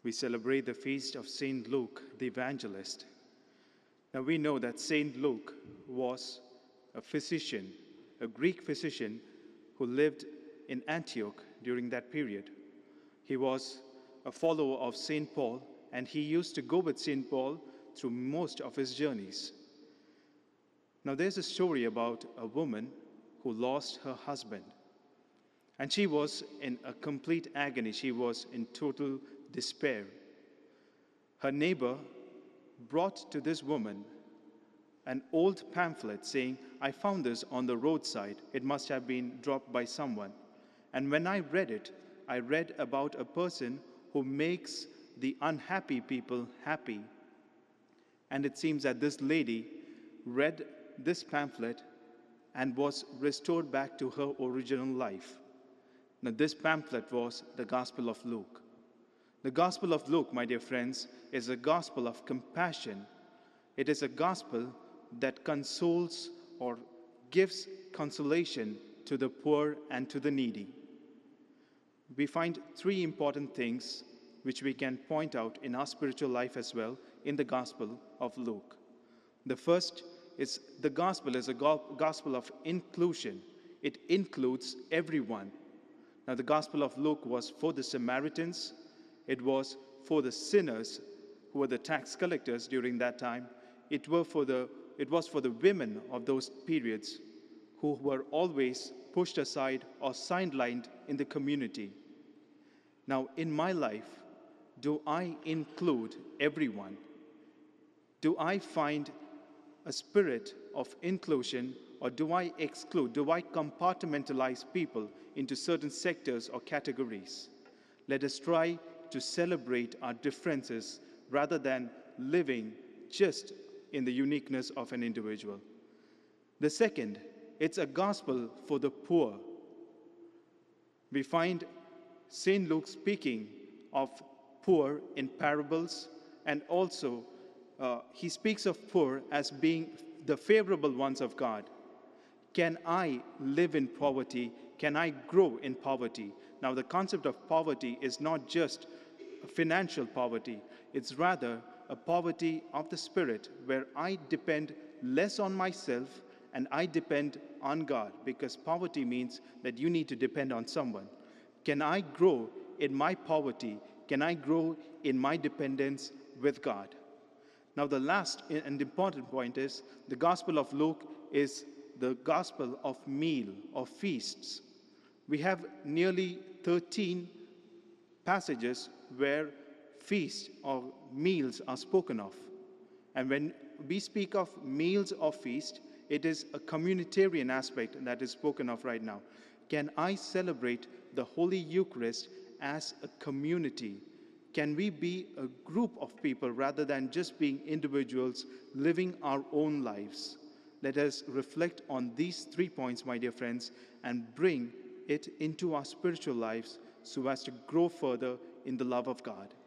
we celebrate the feast of Saint Luke, the evangelist. Now we know that Saint Luke was a physician, a Greek physician who lived in Antioch during that period. He was a follower of Saint Paul, and he used to go with Saint Paul through most of his journeys. Now there's a story about a woman who lost her husband. And she was in a complete agony. She was in total despair. Her neighbor brought to this woman an old pamphlet saying, "I found this on the roadside. It must have been dropped by someone. And when I read it, I read about a person who makes the unhappy people happy." And it seems that this lady read this pamphlet and was restored back to her original life. Now, this pamphlet was the Gospel of Luke. The Gospel of Luke, my dear friends, is a gospel of compassion. It is a gospel that consoles or gives consolation to the poor and to the needy. We find three important things which we can point out in our spiritual life as well in the Gospel of Luke. The first is the gospel is a gospel of inclusion. It includes everyone. Now, the Gospel of Luke was for the Samaritans. It was for the sinners who were the tax collectors during that time. It was for the women of those periods who were always pushed aside or sidelined in the community. Now, in my life, do I include everyone? Do I find a spirit of inclusion, or do I exclude? Do I compartmentalize people into certain sectors or categories? Let us try to celebrate our differences rather than living just in the uniqueness of an individual. The second, it's a gospel for the poor. We find St. Luke speaking of poor in parables, and also he speaks of poor as being the favorable ones of God. Can I live in poverty? Can I grow in poverty? Now, the concept of poverty is not just financial poverty. It's rather a poverty of the spirit where I depend less on myself and I depend on God, because poverty means that you need to depend on someone. Can I grow in my poverty? Can I grow in my dependence with God? Now, the last and important point is the Gospel of Luke is the gospel of meal, of feasts. We have nearly 13 passages where feasts or meals are spoken of. And when we speak of meals or feast, it is a communitarian aspect that is spoken of right now. Can I celebrate the Holy Eucharist as a community? Can we be a group of people rather than just being individuals living our own lives? Let us reflect on these 3 points, my dear friends, and bring it into our spiritual lives so as to grow further in the love of God.